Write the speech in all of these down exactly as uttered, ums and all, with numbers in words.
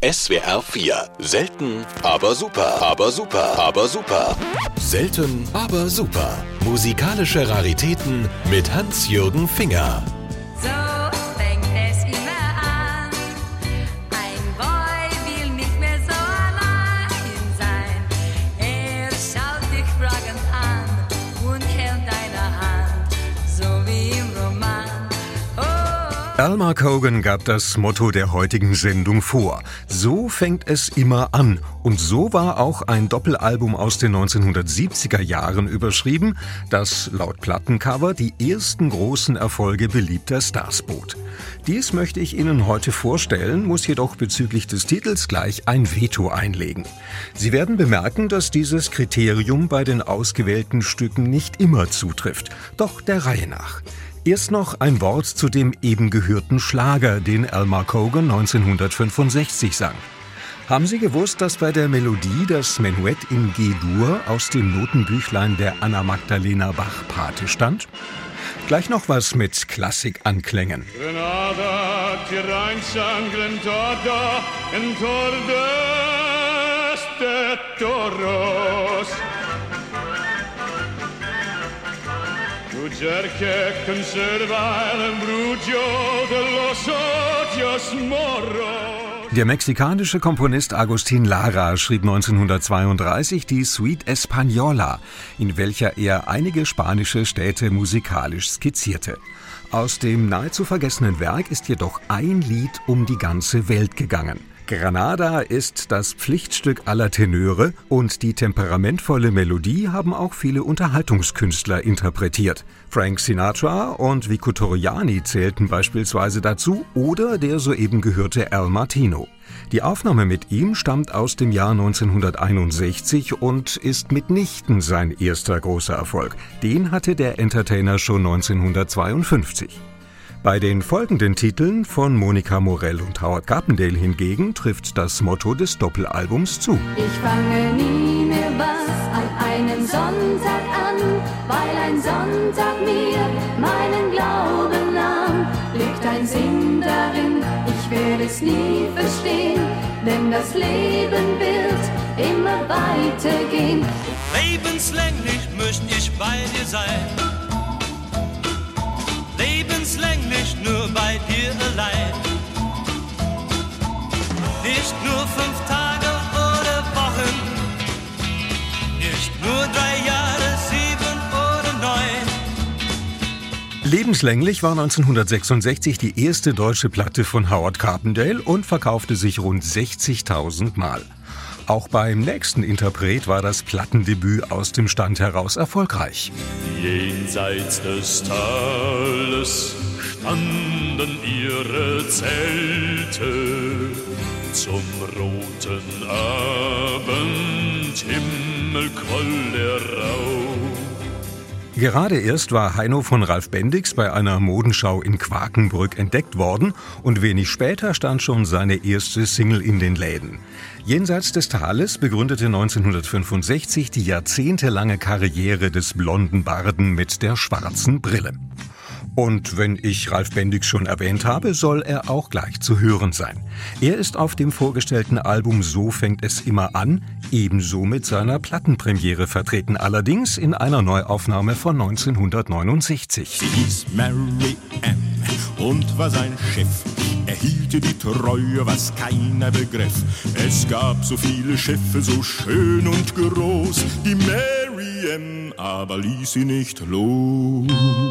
S W R vier. Selten, aber super. Aber super. Aber super. Selten, aber super. Musikalische Raritäten mit Hans-Jürgen Finger. So fängt es immer an. Ein Boy will nicht mehr so allein sein. Er schaut dich fragend an und hält deine Hand, so wie im Roman. Oh. Alma Cogan gab das Motto der heutigen Sendung vor. So fängt es immer an. Und so war auch ein Doppelalbum aus den neunzehnhundertsiebziger Jahren überschrieben, das laut Plattencover die ersten großen Erfolge beliebter Stars bot. Dies möchte ich Ihnen heute vorstellen, muss jedoch bezüglich des Titels gleich ein Veto einlegen. Sie werden bemerken, dass dieses Kriterium bei den ausgewählten Stücken nicht immer zutrifft, doch der Reihe nach. Erst noch ein Wort zu dem eben gehörten Schlager, den Alma Cogan neunzehnhundertfünfundsechzig sang. Haben Sie gewusst, dass bei der Melodie das Menuett in G-Dur aus dem Notenbüchlein der Anna Magdalena Bach-Pate stand? Gleich noch was mit Klassikanklängen. Grenada, Tirreinsanglen, Torda, en Tordes de Toros. Cerque conservar el brullo de los odios moros. Der mexikanische Komponist Agustín Lara schrieb neunzehnhundertzweiunddreißig die Suite Española, in welcher er einige spanische Städte musikalisch skizzierte. Aus dem nahezu vergessenen Werk ist jedoch ein Lied um die ganze Welt gegangen. Granada ist das Pflichtstück aller Tenöre und die temperamentvolle Melodie haben auch viele Unterhaltungskünstler interpretiert. Frank Sinatra und Vico Torriani zählten beispielsweise dazu oder der soeben gehörte Al Martino. Die Aufnahme mit ihm stammt aus dem Jahr neunzehnhunderteinundsechzig und ist mitnichten sein erster großer Erfolg. Den hatte der Entertainer schon neunzehnhundertzweiundfünfzig. Bei den folgenden Titeln von Monica Morell und Howard Carpendale hingegen trifft das Motto des Doppelalbums zu. Ich fange nie mehr was an einem Sonntag an, weil ein Sonntag mir meinen Glauben nahm. Liegt ein Sinn darin, ich werde es nie verstehen, denn das Leben wird immer weitergehen. Lebenslänglich möchte ich bei dir sein. Lebenslänglich nur bei dir allein. Nicht nur fünf Tage oder Wochen, nicht nur drei Jahre, sieben oder neun. Lebenslänglich war neunzehnhundertsechsundsechzig die erste deutsche Platte von Howard Carpendale und verkaufte sich rund sechzigtausend Mal. Auch beim nächsten Interpret war das Plattendebüt aus dem Stand heraus erfolgreich. Jenseits des Tales standen ihre Zelte, zum roten Abendhimmel quoll der Rauch. Gerade erst war Heino von Ralf Bendix bei einer Modenschau in Quakenbrück entdeckt worden und wenig später stand schon seine erste Single in den Läden. Jenseits des Tales begründete neunzehnhundertfünfundsechzig die jahrzehntelange Karriere des blonden Barden mit der schwarzen Brille. Und wenn ich Ralf Bendix schon erwähnt habe, soll er auch gleich zu hören sein. Er ist auf dem vorgestellten Album So fängt es immer an, ebenso mit seiner Plattenpremiere vertreten, allerdings in einer Neuaufnahme von neunzehnhundertneunundsechzig. Sie hieß Mary Ann und war sein Chef. Er hielte die Treue, was keiner begriff. Es gab so viele Schiffe, so schön und groß. Die Mary Ann aber ließ sie nicht los.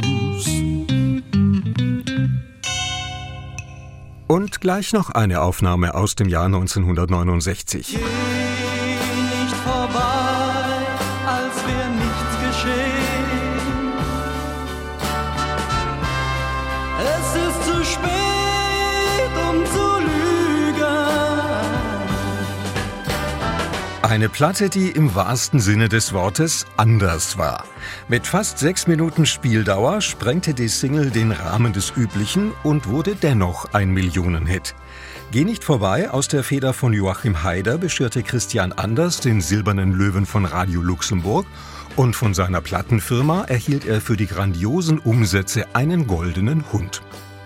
Und gleich noch eine Aufnahme aus dem Jahr neunzehnhundertneunundsechzig. Geh nicht vorbei, als wär nichts geschehen. Es ist zu spät, um zu lügen. Eine Platte, die im wahrsten Sinne des Wortes anders war. Mit fast sechs Minuten Spieldauer sprengte die Single den Rahmen des Üblichen und wurde dennoch ein Millionenhit. Geh nicht vorbei aus der Feder von Joachim Haider bescherte Christian Anders den Silbernen Löwen von Radio Luxemburg und von seiner Plattenfirma erhielt er für die grandiosen Umsätze einen goldenen Hund.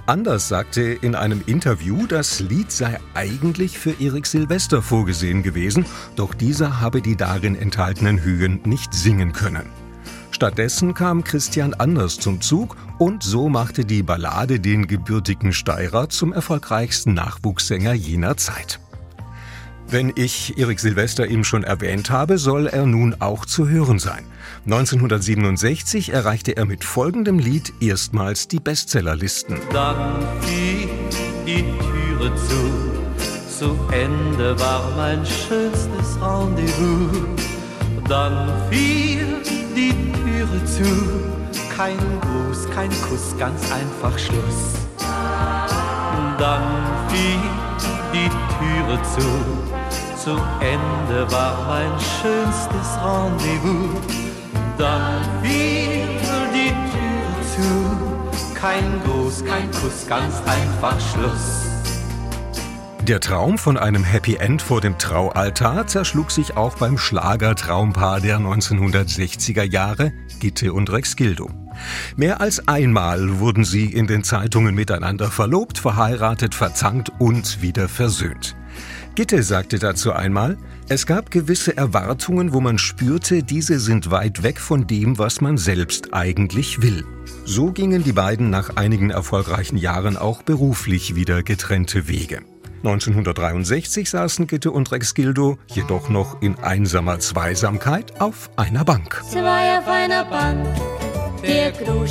Anders sagte in einem Interview, das Lied sei eigentlich für Erik Silvester vorgesehen gewesen, doch dieser habe die darin enthaltenen Höhen nicht singen können. Stattdessen kam Christian Anders zum Zug und so machte die Ballade den gebürtigen Steirer zum erfolgreichsten Nachwuchssänger jener Zeit. Wenn ich Erik Silvester eben schon erwähnt habe, soll er nun auch zu hören sein. neunzehnhundertsiebenundsechzig erreichte er mit folgendem Lied erstmals die Bestsellerlisten. Dann fiel die Türe zu, zu Ende war mein schönstes Rendezvous. Dann fiel die Türe zu, kein Gruß, kein Kuss, ganz einfach Schluss. Dann fiel die Türe zu, zu Ende war mein schönstes Rendezvous. Dann fiel die Türe zu, kein Gruß, kein Kuss, ganz einfach Schluss. Der Traum von einem Happy End vor dem Traualtar zerschlug sich auch beim Schlagertraumpaar der neunzehnhundertsechziger Jahre, Gitte und Rex Gildo. Mehr als einmal wurden sie in den Zeitungen miteinander verlobt, verheiratet, verzankt und wieder versöhnt. Gitte sagte dazu einmal, es gab gewisse Erwartungen, wo man spürte, diese sind weit weg von dem, was man selbst eigentlich will. So gingen die beiden nach einigen erfolgreichen Jahren auch beruflich wieder getrennte Wege. neunzehnhundertdreiundsechzig saßen Gitte und Rex Gildo jedoch noch in einsamer Zweisamkeit auf einer Bank. Zwei auf einer Bank der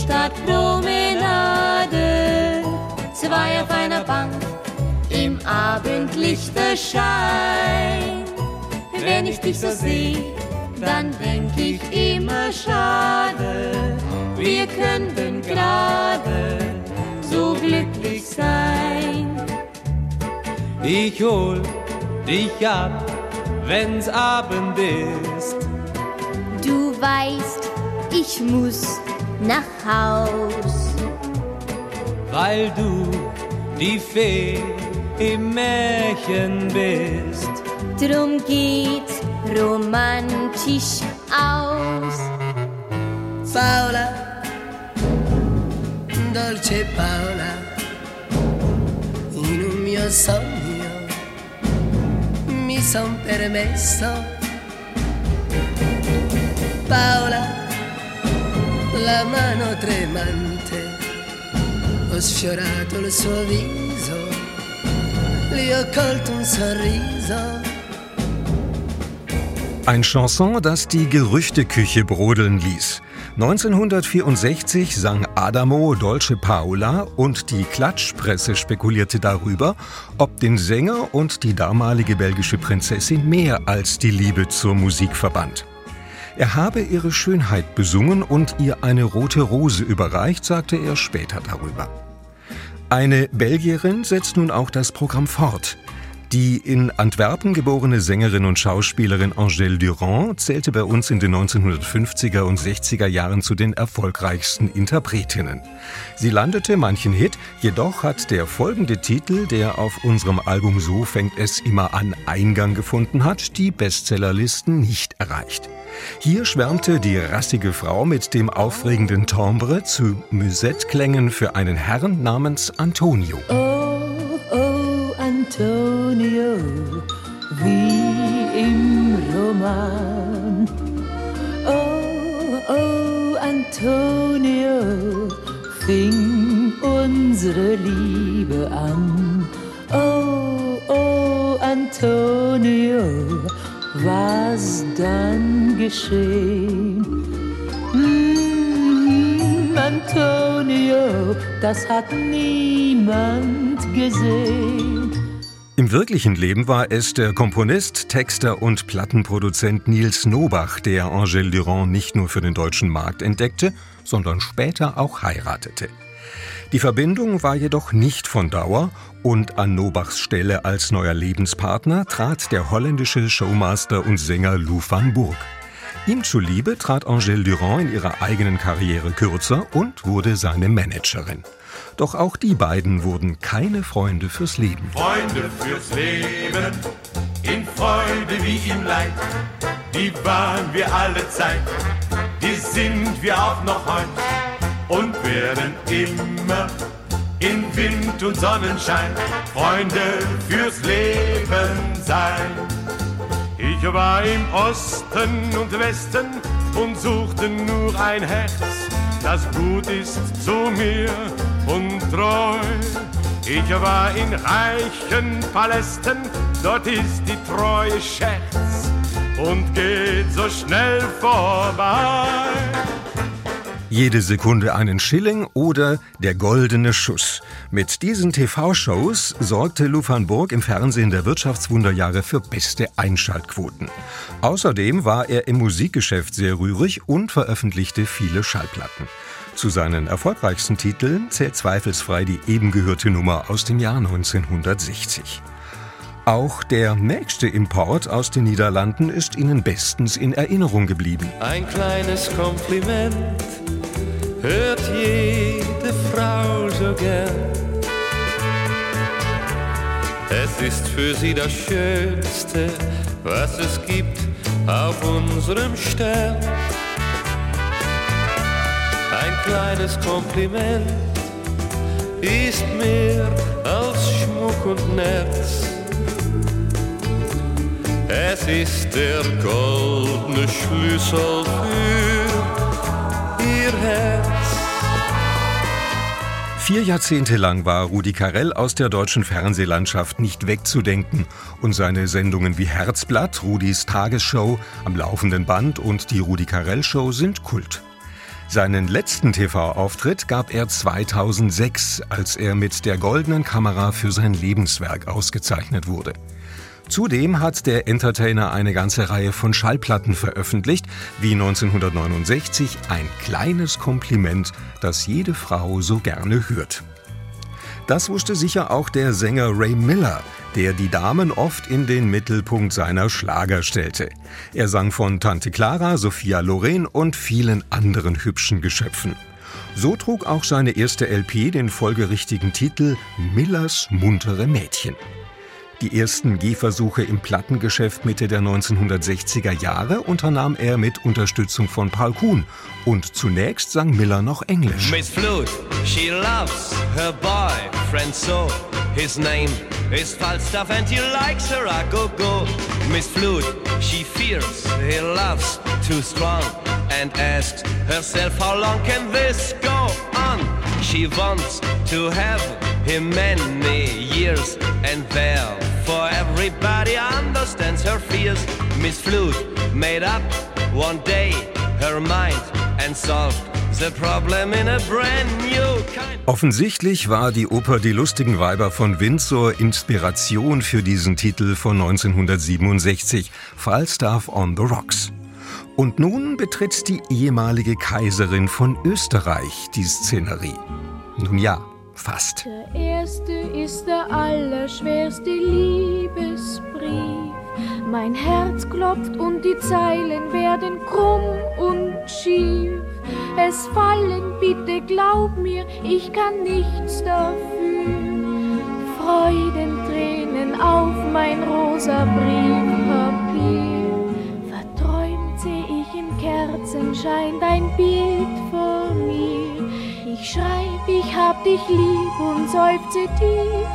Großstadtpromenade, zwei auf einer Bank im Abendlichterschein. Wenn ich dich so sehe, dann denk ich immer schade, wir könnten gerade so glücklich sein. Ich hol dich ab, wenn's Abend ist. Du weißt, ich muss nach Haus, Weil du die Fee im Märchen bist. drum geht's romantisch aus. Paola, dolce Paola, in un mio sogno mi son permesso. Paola, la mano tremante, ho sfiorato il suo viso, gli ho colto un sorriso. Ein Chanson, das die Gerüchteküche brodeln ließ. neunzehnhundertvierundsechzig sang Adamo Dolce Paola und die Klatschpresse spekulierte darüber, ob den Sänger und die damalige belgische Prinzessin mehr als die Liebe zur Musik verband. Er habe ihre Schönheit besungen und ihr eine rote Rose überreicht, sagte er später darüber. Eine Belgierin setzt nun auch das Programm fort. Die in Antwerpen geborene Sängerin und Schauspielerin Angèle Durand zählte bei uns in den neunzehnhundertfünfziger und sechziger Jahren zu den erfolgreichsten Interpretinnen. Sie landete manchen Hit, jedoch hat der folgende Titel, der auf unserem Album So fängt es immer an Eingang gefunden hat, die Bestsellerlisten nicht erreicht. Hier schwärmte die rassige Frau mit dem aufregenden Timbre zu Musette-Klängen für einen Herrn namens Antonio. Oh, oh, Antonio, wie im Roman. Oh, oh, Antonio, fing unsere Liebe an. Oh, oh, Antonio, was dann geschehen? Mm, Antonio, das hat niemand gesehen. Im wirklichen Leben war es der Komponist, Texter und Plattenproduzent Nils Nobach, der Angèle Durand nicht nur für den deutschen Markt entdeckte, sondern später auch heiratete. Die Verbindung war jedoch nicht von Dauer und an Nobachs Stelle als neuer Lebenspartner trat der holländische Showmaster und Sänger Lou van Burg. Ihm zuliebe trat Angèle Durand in ihrer eigenen Karriere kürzer und wurde seine Managerin. Doch auch die beiden wurden keine Freunde fürs Leben. Freunde fürs Leben, in Freude wie in Leid, die waren wir alle Zeit, die sind wir auch noch heute und werden immer in Wind und Sonnenschein, Freunde fürs Leben sein. Ich war im Osten und Westen und suchte nur ein Herz, das gut ist zu mir und treu. Ich war in reichen Palästen, dort ist die Treue Scherz und geht so schnell vorbei. Jede Sekunde einen Schilling oder der goldene Schuss. Mit diesen T V-Shows sorgte Lou van Burg im Fernsehen der Wirtschaftswunderjahre für beste Einschaltquoten. Außerdem war er im Musikgeschäft sehr rührig und veröffentlichte viele Schallplatten. Zu seinen erfolgreichsten Titeln zählt zweifelsfrei die eben gehörte Nummer aus dem Jahr neunzehnhundertsechzig. Auch der nächste Import aus den Niederlanden ist Ihnen bestens in Erinnerung geblieben. Ein kleines Kompliment hört jede Frau so gern. Es ist für sie das Schönste, was es gibt auf unserem Stern. Ein kleines Kompliment ist mehr als Schmuck und Nerz. Es ist der goldene Schlüssel für ihr Herz. Vier Jahrzehnte lang war Rudi Carrell aus der deutschen Fernsehlandschaft nicht wegzudenken und seine Sendungen wie Herzblatt, Rudis Tagesshow, Am laufenden Band und die Rudi Carrell Show sind Kult. Seinen letzten T V-Auftritt gab er zweitausendsechs, als er mit der Goldenen Kamera für sein Lebenswerk ausgezeichnet wurde. Zudem hat der Entertainer eine ganze Reihe von Schallplatten veröffentlicht, wie neunzehnhundertneunundsechzig Ein kleines Kompliment, das jede Frau so gerne hört. Das wusste sicher auch der Sänger Ray Miller, der die Damen oft in den Mittelpunkt seiner Schlager stellte. Er sang von Tante Clara, Sophia Loren und vielen anderen hübschen Geschöpfen. So trug auch seine erste L P den folgerichtigen Titel Millers muntere Mädchen. Die ersten Gehversuche im Plattengeschäft Mitte der neunzehnhundertsechziger Jahre unternahm er mit Unterstützung von Paul Kuhn. Und zunächst sang Miller noch Englisch. Miss Flute, she loves her boyfriend so. His name is Falstaff and he likes her a go-go. Miss Flute, she fears he loves too strong and asks herself how long can this go on. She wants to have him many years and therefore everybody understands her fears. Miss Flute made up one day her mind and solved the problem in a brand new kind. Offensichtlich war die Oper Die lustigen Weiber von Windsor Inspiration für diesen Titel von neunzehnhundertsiebenundsechzig, Falstaff on the Rocks. Und nun betritt die ehemalige Kaiserin von Österreich die Szenerie. Nun ja, fast. Der erste ist der allerschwerste Liebesbrief. Mein Herz klopft und die Zeilen werden krumm und schief. Es fallen, bitte glaub mir, ich kann nichts dafür. Freudentränen auf mein rosa Briefpapier. Verträumt seh ich im Kerzenschein dein Bild vor mir. Ich schreib, ich hab dich lieb und seufze tief.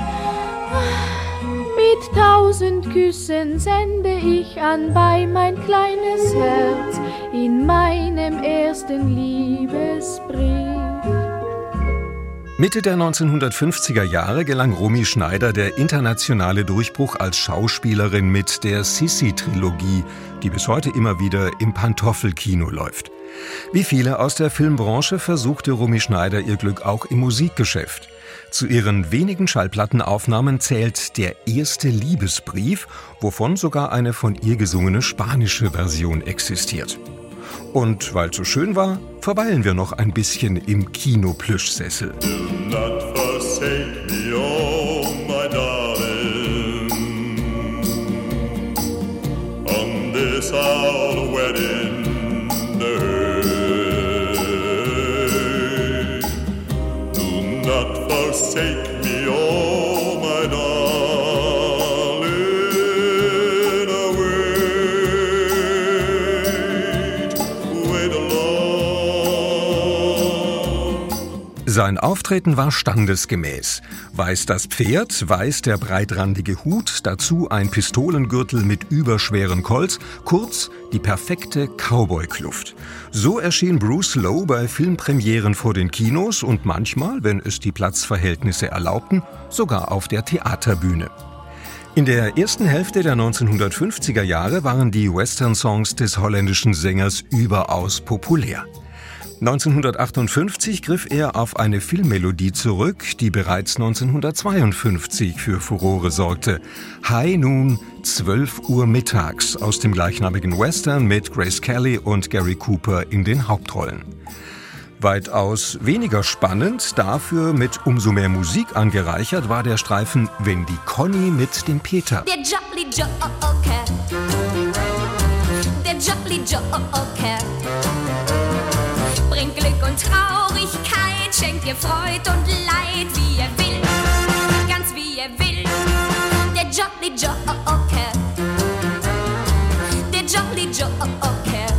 Mit tausend Küssen sende ich anbei mein kleines Herz in meinem ersten Liebesbrief. Mitte der neunzehnhundertfünfziger Jahre gelang Romy Schneider der internationale Durchbruch als Schauspielerin mit der Sissi-Trilogie, die bis heute immer wieder im Pantoffelkino läuft. Wie viele aus der Filmbranche versuchte Romy Schneider ihr Glück auch im Musikgeschäft. Zu ihren wenigen Schallplattenaufnahmen zählt Der erste Liebesbrief, wovon sogar eine von ihr gesungene spanische Version existiert. Und weil es so schön war, verweilen wir noch ein bisschen im Kino-Plüschsessel. Do not forsake me, oh my darling, on this our wedding day. Do not forsake me, oh my darling. Sein Auftreten war standesgemäß. Weiß das Pferd, weiß der breitrandige Hut, dazu ein Pistolengürtel mit überschweren Colts, kurz die perfekte Cowboy-Kluft. So erschien Bruce Lowe bei Filmpremieren vor den Kinos und manchmal, wenn es die Platzverhältnisse erlaubten, sogar auf der Theaterbühne. In der ersten Hälfte der neunzehnhundertfünfziger Jahre waren die Western-Songs des holländischen Sängers überaus populär. neunzehnhundertachtundfünfzig griff er auf eine Filmmelodie zurück, die bereits neunzehnhundertzweiundfünfzig für Furore sorgte. High Noon, zwölf Uhr mittags, aus dem gleichnamigen Western mit Grace Kelly und Gary Cooper in den Hauptrollen. Weitaus weniger spannend, dafür mit umso mehr Musik angereichert, war der Streifen Wenn die Conny mit dem Peter. Der Jolly Joker, der Jolly Joker, bringt Glück und Traurigkeit, schenkt dir Freud und Leid, wie er will, ganz wie er will. Der Jolly Joker, der Jolly Joker,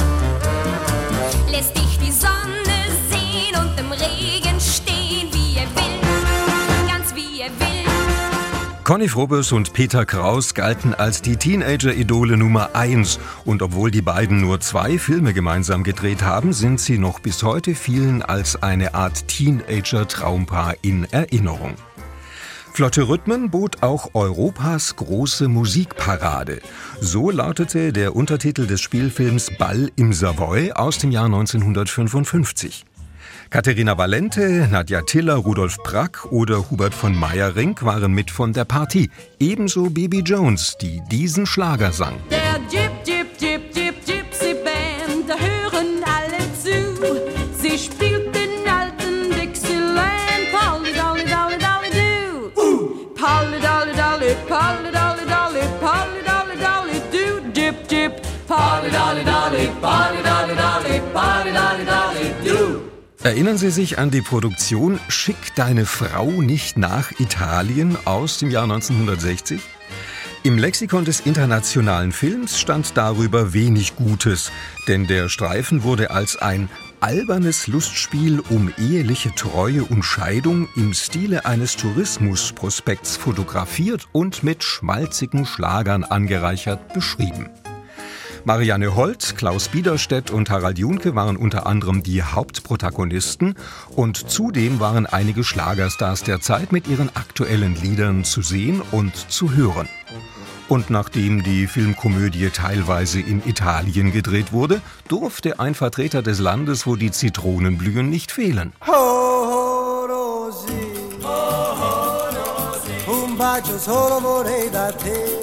lässt dich die Sonne sehen und im Regen stehen, wie er will, ganz wie er will. Conny Frobes und Peter Kraus galten als die Teenager-Idole Nummer eins und obwohl die beiden nur zwei Filme gemeinsam gedreht haben, sind sie noch bis heute vielen als eine Art Teenager-Traumpaar in Erinnerung. Flotte Rhythmen bot auch Europas große Musikparade. So lautete der Untertitel des Spielfilms Ball im Savoy aus dem Jahr neunzehnhundertfünfundfünfzig. Katharina Valente, Nadja Tiller, Rudolf Brack oder Hubert von Meyerinck waren mit von der Partie. Ebenso Baby Jones, die diesen Schlager sang. Der Gyp, Gyp, Gyp, Gyp, Gypsy Band, da hören alle zu. Sie spielt den alten Dixieland. Polly, Dolly, Dolly, Dolly, do. Uh. Polly, Dolly, Dolly, Polly, Dolly, Dolly, Polly, Dolly, Dolly, do. Gyp, Gyp. Polly, Dolly, Dolly, Polly, Dolly, Dolly, Polly, Dolly, Dolly, do. Erinnern Sie sich an die Produktion Schick deine Frau nicht nach Italien aus dem Jahr neunzehnhundertsechzig? Im Lexikon des internationalen Films stand darüber wenig Gutes, denn der Streifen wurde als ein albernes Lustspiel um eheliche Treue und Scheidung im Stile eines Tourismusprospekts fotografiert und mit schmalzigen Schlagern angereichert beschrieben. Marianne Holt, Klaus Biederstedt und Harald Junke waren unter anderem die Hauptprotagonisten und zudem waren einige Schlagerstars der Zeit mit ihren aktuellen Liedern zu sehen und zu hören. Und nachdem die Filmkomödie teilweise in Italien gedreht wurde, durfte ein Vertreter des Landes, wo die Zitronen blühen, nicht fehlen. Oh, oh, Rosi, oh, oh, Rosi, un bacio solo vorrei da te.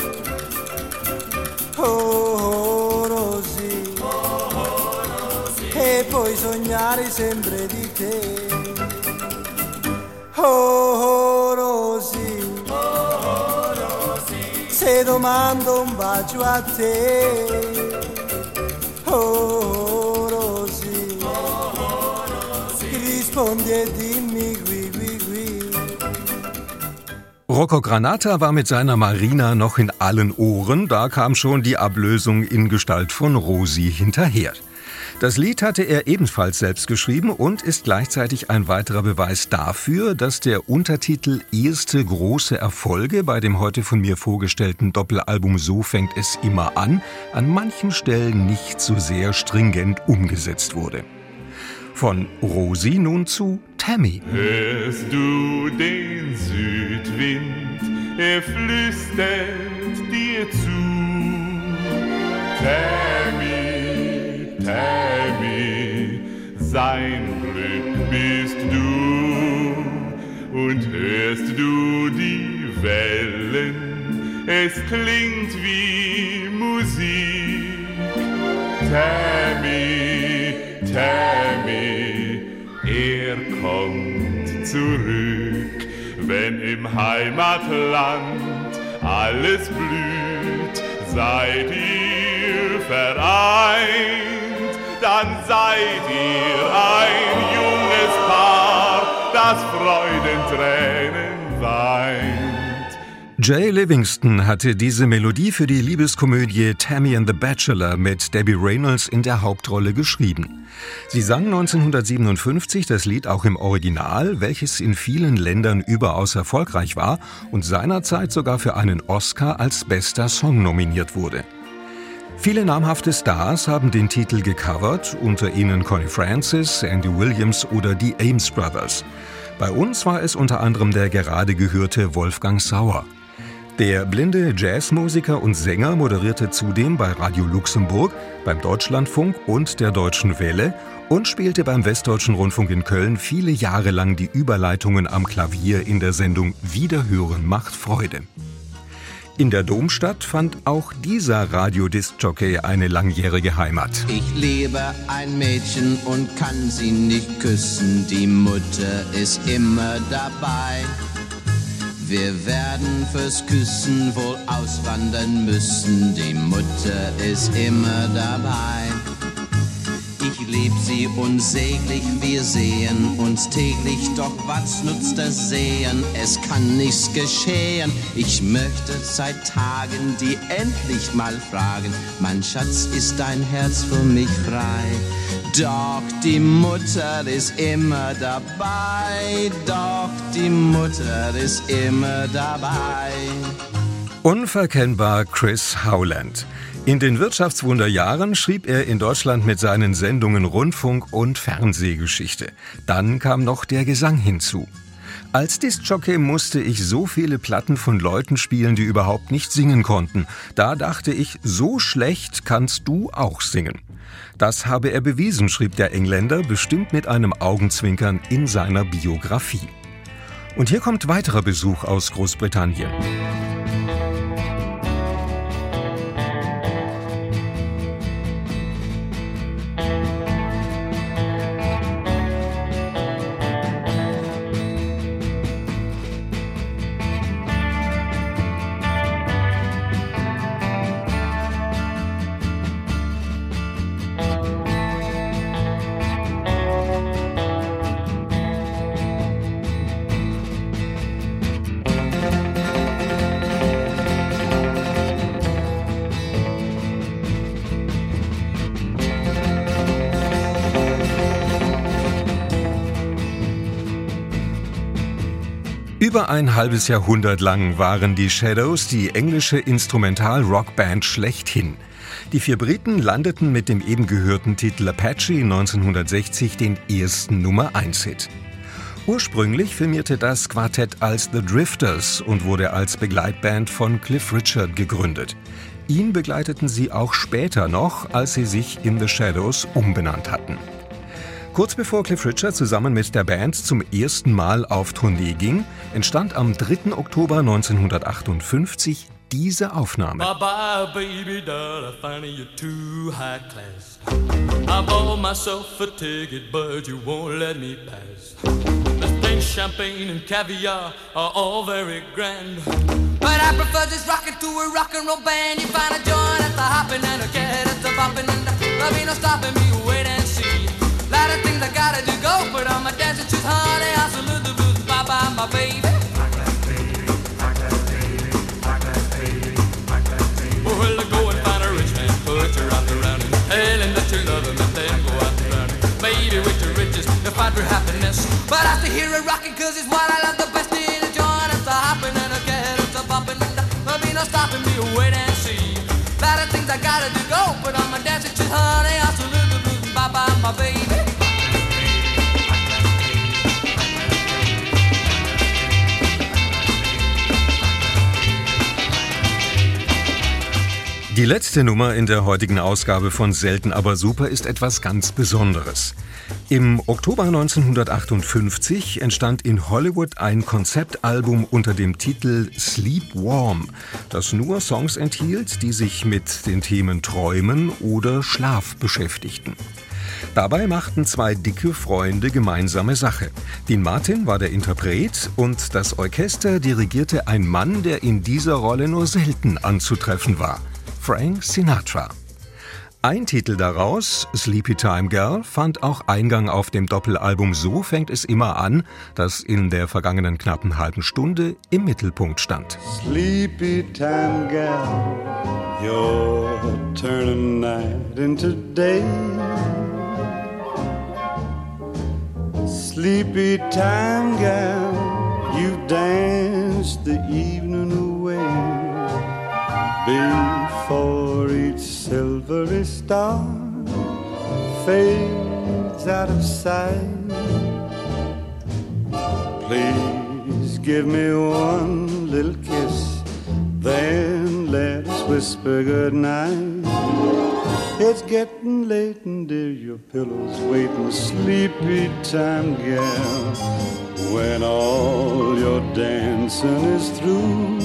Oh, oh, Rosi, oh, oh, Rosi, e poi sognare sempre di te. Oh, oh, Rosi, oh, oh, Rosi, se domando un bacio a te. Oh, oh, Rosi, oh, oh, Rosi, rispondi e dimmi qui, qui, qui. Rocco Granata war mit seiner Marina noch in allen Ohren, da kam schon die Ablösung in Gestalt von Rosi hinterher. Das Lied hatte er ebenfalls selbst geschrieben und ist gleichzeitig ein weiterer Beweis dafür, dass der Untertitel Erste große Erfolge bei dem heute von mir vorgestellten Doppelalbum So fängt es immer an, an manchen Stellen nicht so sehr stringent umgesetzt wurde. Von Rosi nun zu Tammy. Hörst du den Südwind, er flüstert dir zu. Tammy, Tammy, sein Glück bist du. Und hörst du die Wellen, es klingt wie Musik. Tammy, Tammy, er kommt zurück, wenn im Heimatland alles blüht, seid ihr vereint, dann seid ihr ein junges Paar, das Freudentränen weint. Jay Livingston hatte diese Melodie für die Liebeskomödie Tammy and the Bachelor mit Debbie Reynolds in der Hauptrolle geschrieben. Sie sang neunzehnhundertsiebenundfünfzig das Lied auch im Original, welches in vielen Ländern überaus erfolgreich war und seinerzeit sogar für einen Oscar als bester Song nominiert wurde. Viele namhafte Stars haben den Titel gecovert, unter ihnen Connie Francis, Andy Williams oder die Ames Brothers. Bei uns war es unter anderem der gerade gehörte Wolfgang Sauer. Der blinde Jazzmusiker und Sänger moderierte zudem bei Radio Luxemburg, beim Deutschlandfunk und der Deutschen Welle und spielte beim Westdeutschen Rundfunk in Köln viele Jahre lang die Überleitungen am Klavier in der Sendung Wiederhören macht Freude. In der Domstadt fand auch dieser Radiodiskjockey eine langjährige Heimat. Ich liebe ein Mädchen und kann sie nicht küssen, die Mutter ist immer dabei. Wir werden fürs Küssen wohl auswandern müssen, die Mutter ist immer dabei. Ich lieb sie unsäglich, wir sehen uns täglich, doch was nutzt das Sehen? Es kann nichts geschehen. Ich möchte seit Tagen die endlich mal fragen, mein Schatz, ist dein Herz für mich frei? Doch die Mutter ist immer dabei, doch die Mutter ist immer dabei. Unverkennbar Chris Howland. In den Wirtschaftswunderjahren schrieb er in Deutschland mit seinen Sendungen Rundfunk- und Fernsehgeschichte. Dann kam noch der Gesang hinzu. Als Diskjockey musste ich so viele Platten von Leuten spielen, die überhaupt nicht singen konnten. Da dachte ich, so schlecht kannst du auch singen. Das habe er bewiesen, schrieb der Engländer, bestimmt mit einem Augenzwinkern in seiner Biografie. Und hier kommt weiterer Besuch aus Großbritannien. Über ein halbes Jahrhundert lang waren die Shadows die englische Instrumental-Rock-Band schlechthin. Die vier Briten landeten mit dem eben gehörten Titel Apache neunzehnhundertsechzig den ersten Nummer eins Hit. Ursprünglich firmierte das Quartett als The Drifters und wurde als Begleitband von Cliff Richard gegründet. Ihn begleiteten sie auch später noch, als sie sich in The Shadows umbenannt hatten. Kurz bevor Cliff Richard zusammen mit der Band zum ersten Mal auf Tournee ging, entstand am dritten Oktober neunzehnhundertachtundfünfzig diese Aufnahme. Bye-bye, baby doll, I find you too high class. I bought myself a ticket, but you won't let me pass. The French champagne and caviar are all very grand, but I prefer just rocking to a rock and roll band. You find a joint at the hopping and a cat at the bopping, and there'll be no stopping me, wait and see. Lot of things I gotta do, go put on my dancing shoes, honey. I salute the blues, bye bye, my baby. Rock that baby, rock that baby, rock that baby, rock that baby. Well, I go and find a rich man, put your arms around him, tell him that you love him, and then go out and burn him. Baby, with your riches, you'll find true happiness. But I have to hear it rocking, cause it's what I love the best. In a joint, it's a hopping and a cat, it's a bopping, and there'll be no stopping me, wait and see. Lot of things I gotta do, go put on my dancing shoes, honey. I salute the blues, bye bye, my baby. Die letzte Nummer in der heutigen Ausgabe von Selten aber super ist etwas ganz Besonderes. Im Oktober neunzehnhundertachtundfünfzig entstand in Hollywood ein Konzeptalbum unter dem Titel Sleep Warm, das nur Songs enthielt, die sich mit den Themen Träumen oder Schlaf beschäftigten. Dabei machten zwei dicke Freunde gemeinsame Sache. Dean Martin war der Interpret und das Orchester dirigierte ein Mann, der in dieser Rolle nur selten anzutreffen war: Frank Sinatra. Ein Titel daraus, Sleepy Time Girl, fand auch Eingang auf dem Doppelalbum So fängt es immer an, das in der vergangenen knappen halben Stunde im Mittelpunkt stand. Sleepy Time Girl, you're turning night into day. Sleepy Time Girl, you danced the evening away. Before each silvery star fades out of sight, please give me one little kiss, then let us whisper goodnight. It's getting late and dear, your pillow's waiting. Sleepy time, girl, when all your dancing is through.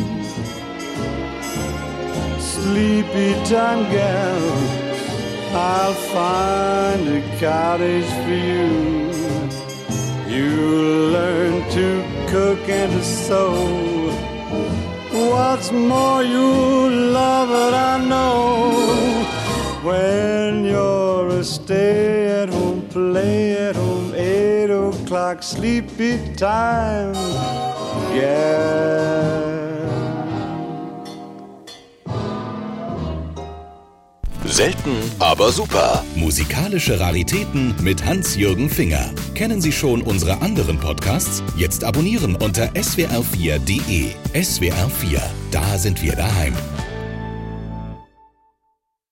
Sleepy time, girl, I'll find a cottage for you. You'll learn to cook and to sew. What's more, you'll love it, I know. When you're a stay-at-home, play-at-home, eight o'clock, sleepy time, girl. Selten, aber super. Musikalische Raritäten mit Hans-Jürgen Finger. Kennen Sie schon unsere anderen Podcasts? Jetzt abonnieren unter S W R vier punkt de. S W R vier, da sind wir daheim.